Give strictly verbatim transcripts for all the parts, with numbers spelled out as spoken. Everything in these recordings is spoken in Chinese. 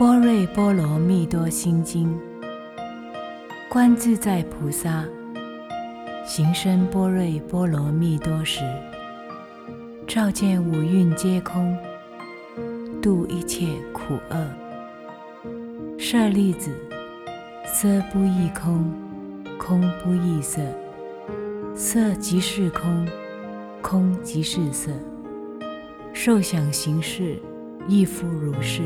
般若波罗蜜多心经，观自在菩萨行深般若波罗蜜多时，照见五蕴皆空，度一切苦厄。舍利子，色不异空，空不异色，色即是空，空即是色，受想行识亦复如是。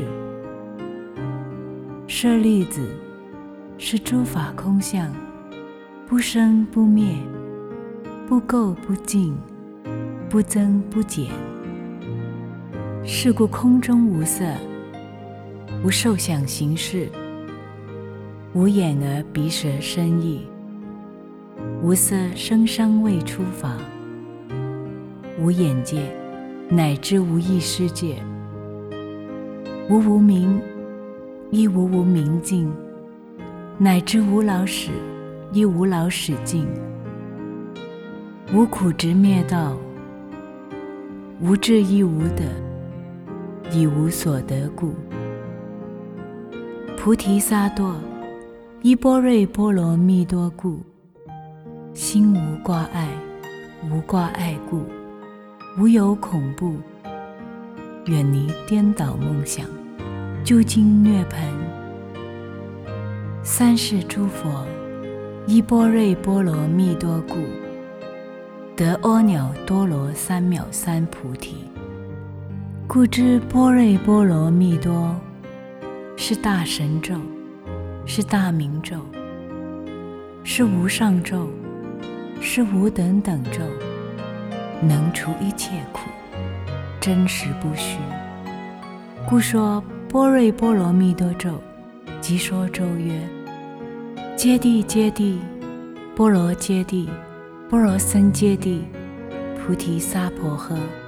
舍利子，是诸法空相，不生不灭，不垢不净，不增不减。是故空中无色，无受想行识，无眼耳鼻舌身意，无色声香味触法，无眼界，乃至无意识界，无无明，亦无无明尽，乃至无老死，亦无老死尽，无苦直灭道，无智亦无得，以无所得故。菩提萨埵，依般若波罗蜜多故，心无挂碍，无挂碍故，无有恐怖，远离颠倒梦想，究竟涅槃。三世诸佛依般若波罗蜜多故，得阿耨多罗三藐三菩提。故知般若波罗蜜多是大神咒，是大明咒，是无上咒，是无等等咒，能除一切苦，真实不虚。故说般若波罗蜜多咒，即说咒曰：揭谛揭谛，波罗揭谛，波罗僧揭谛，菩提萨婆诃。